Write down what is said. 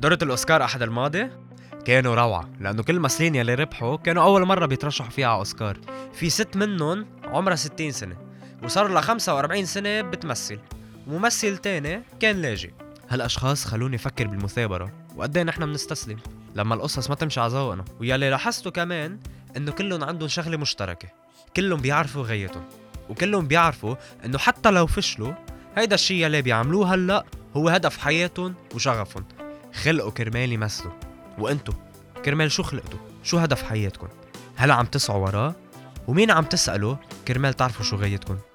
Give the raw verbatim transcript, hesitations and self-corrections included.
حضرت الأوسكار أحد الماضي؟ كانوا روعة، لأنه كل الممثلين يلي ربحوا كانوا أول مرة بيترشحوا فيها على أوسكار. في ست منهم عمرها ستين سنة وصار لها خمسة وأربعين سنة بتمثل، وممثل تاني كان لاجئ. هالأشخاص خلوني أفكر بالمثابرة وقديه نحن بنستسلم لما القصص ما تمشي على ذوقنا. ويلي لاحظته كمان إنه كلهم عندهم شغلة مشتركة، كلهم بيعرفوا غايتهم، وكلهم بيعرفوا إنه حتى لو فشلوا هيدا الشي يلي بيعملوه هلأ هو هدف حياتهم وشغفهم. خلقوا كرمال يمثلوا، وانتو كرمال شو خلقتوا؟ شو هدف حياتكم؟ هل عم تسعوا وراه؟ ومين عم تسألوا كرمال تعرفوا شو غايتكم؟